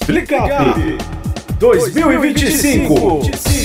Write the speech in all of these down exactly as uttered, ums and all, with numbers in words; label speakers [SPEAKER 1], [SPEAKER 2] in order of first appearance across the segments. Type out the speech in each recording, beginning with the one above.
[SPEAKER 1] Flicap dois mil e vinte e cinco.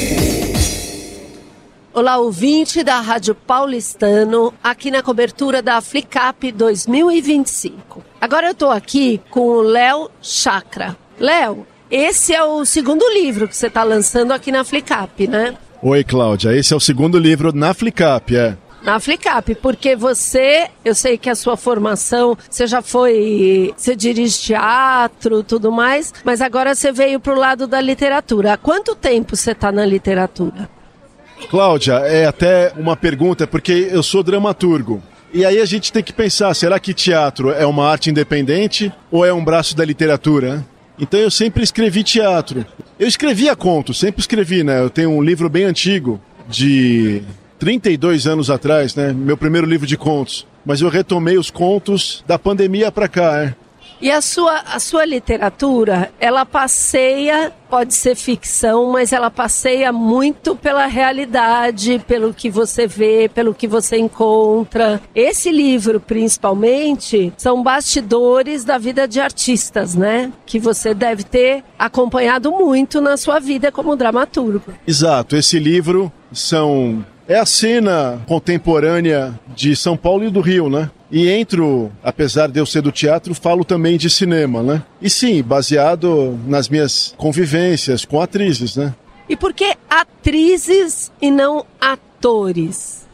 [SPEAKER 2] Olá, ouvinte da Rádio Paulistano, aqui na cobertura da Flicap dois mil e vinte e cinco. Agora eu estou aqui com o Léo Chakra. Léo, esse é o segundo livro que você está lançando aqui na Flicap, né?
[SPEAKER 3] Oi, Cláudia, esse é o segundo livro na Flicap, é.
[SPEAKER 2] Na Flicap, porque você, eu sei que a sua formação, você já foi, você dirige teatro, tudo mais, mas agora você veio pro lado da literatura. Há quanto tempo você está na literatura?
[SPEAKER 3] Cláudia, é até uma pergunta, porque eu sou dramaturgo. E aí a gente tem que pensar, será que teatro é uma arte independente ou é um braço da literatura? Então eu sempre escrevi teatro. Eu escrevia contos, sempre escrevi, né? Eu tenho um livro bem antigo, de trinta e dois anos atrás, né? Meu primeiro livro de contos. Mas eu retomei os contos da pandemia pra cá, é.
[SPEAKER 2] E a sua, a sua literatura, ela passeia, pode ser ficção, mas ela passeia muito pela realidade, pelo que você vê, pelo que você encontra. Esse livro, principalmente, são bastidores da vida de artistas, né? Que você deve ter acompanhado muito na sua vida como dramaturgo.
[SPEAKER 3] Exato, esse livro são... é a cena contemporânea de São Paulo e do Rio, né? E entro, apesar de eu ser do teatro, falo também de cinema, né? E sim, baseado nas minhas convivências com atrizes, né?
[SPEAKER 2] E por que atrizes e não atores?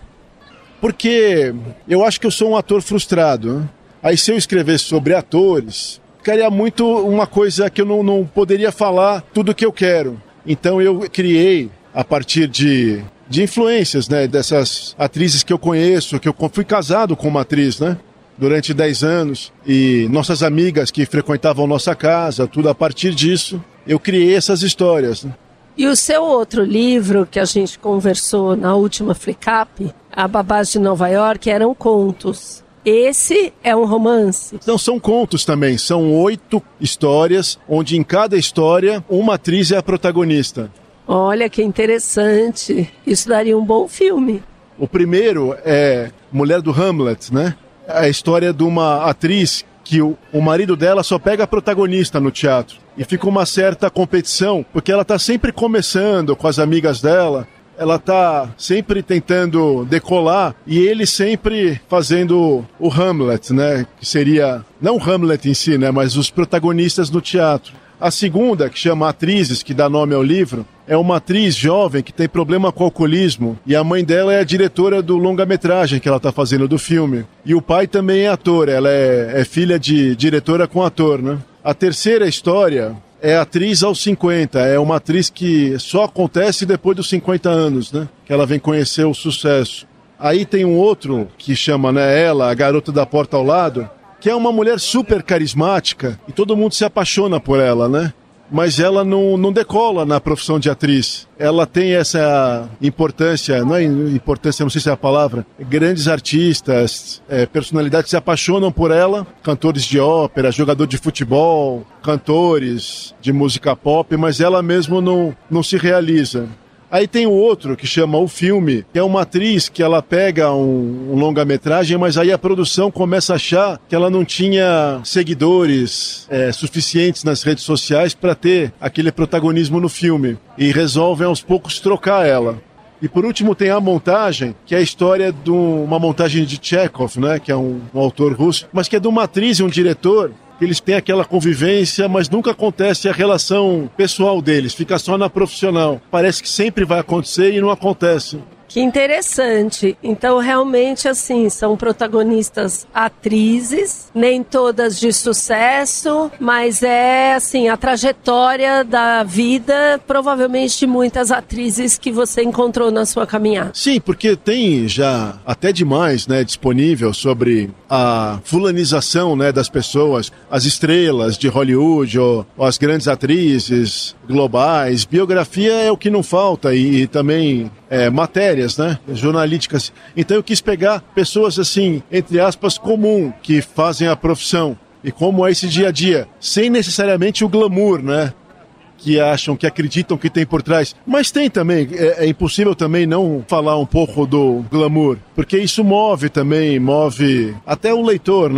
[SPEAKER 3] Porque eu acho que eu sou um ator frustrado, né? Aí se eu escrevesse sobre atores, ficaria muito uma coisa que eu não, não poderia falar tudo o que eu quero. Então eu criei, a partir de... de influências, né, dessas atrizes que eu conheço, que eu fui casado com uma atriz, né, durante dez anos, e nossas amigas que frequentavam nossa casa, tudo a partir disso, eu criei essas histórias, né.
[SPEAKER 2] E o seu outro livro, que a gente conversou na última Flicap, A Babás de Nova York, eram contos. Esse é um romance?
[SPEAKER 3] Não, são contos também, são oito histórias, onde em cada história uma atriz é a protagonista.
[SPEAKER 2] Olha que interessante, isso daria um bom filme.
[SPEAKER 3] O primeiro é Mulher do Hamlet, né? É a história de uma atriz que o, o marido dela só pega a protagonista no teatro. E fica uma certa competição, porque ela está sempre começando com as amigas dela, ela está sempre tentando decolar, e ele sempre fazendo o Hamlet, né? Que seria, não o Hamlet em si, né? Mas os protagonistas no teatro. A segunda, que chama Atrizes, que dá nome ao livro, é uma atriz jovem que tem problema com alcoolismo e a mãe dela é a diretora do longa-metragem que ela está fazendo do filme. E o pai também é ator, ela é, é filha de diretora com ator, né? A terceira história é Atriz aos cinquenta, é uma atriz que só acontece depois dos cinquenta anos, né? Que ela vem conhecer o sucesso. Aí tem um outro que chama, né, ela, a Garota da Porta ao Lado, que é uma mulher super carismática e todo mundo se apaixona por ela, né? Mas ela não, não decola na profissão de atriz. Ela tem essa importância, não é importância, não sei se é a palavra, grandes artistas, é, personalidades se apaixonam por ela, cantores de ópera, jogador de futebol, cantores de música pop, mas ela mesmo não, não se realiza. Aí tem o outro que chama O Filme, que é uma atriz que ela pega um, um longa-metragem, mas aí a produção começa a achar que ela não tinha seguidores é, suficientes nas redes sociais para ter aquele protagonismo no filme. E resolvem aos poucos trocar ela. E por último tem A Montagem, que é a história de uma montagem de Chekhov, né, que é um, um autor russo, mas que é de uma atriz e um diretor. Eles têm aquela convivência, mas nunca acontece a relação pessoal deles, fica só na profissional. Parece que sempre vai acontecer e não acontece.
[SPEAKER 2] Que interessante. Então, realmente, assim, são protagonistas atrizes, nem todas de sucesso, mas é, assim, a trajetória da vida, provavelmente, de muitas atrizes que você encontrou na sua caminhada.
[SPEAKER 3] Sim, porque tem já até demais, né, disponível sobre a fulanização, né, das pessoas, as estrelas de Hollywood ou, ou as grandes atrizes globais. Biografia é o que não falta e, e também é, matérias, né, jornalísticas. Então eu quis pegar pessoas assim, entre aspas, comum, que fazem a profissão. E como é esse dia a dia, sem necessariamente o glamour, né? Que acham, que acreditam que tem por trás. Mas tem também, é, é impossível também não falar um pouco do glamour, porque isso move também, move até o leitor, né?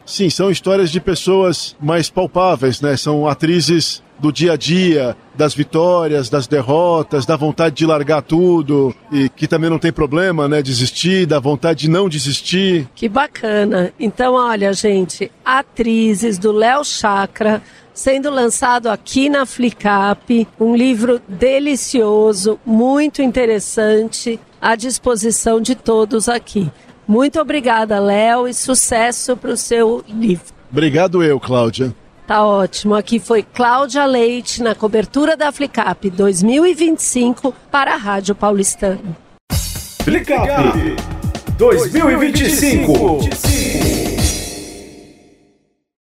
[SPEAKER 3] Sim, são histórias de pessoas mais palpáveis, né? São atrizes do dia a dia, das vitórias, das derrotas, da vontade de largar tudo, e que também não tem problema, né? Desistir, da vontade de não desistir.
[SPEAKER 2] Que bacana. Então, olha, gente, Atrizes, do Léo Chakra, sendo lançado aqui na Flicap, um livro delicioso, muito interessante, à disposição de todos aqui. Muito obrigada, Léo, e sucesso para o seu livro.
[SPEAKER 3] Obrigado eu, Cláudia.
[SPEAKER 2] Tá ótimo. Aqui foi Cláudia Leite, na cobertura da Flicap dois mil e vinte e cinco para a Rádio Paulistana.
[SPEAKER 1] Flicap dois mil e vinte e cinco.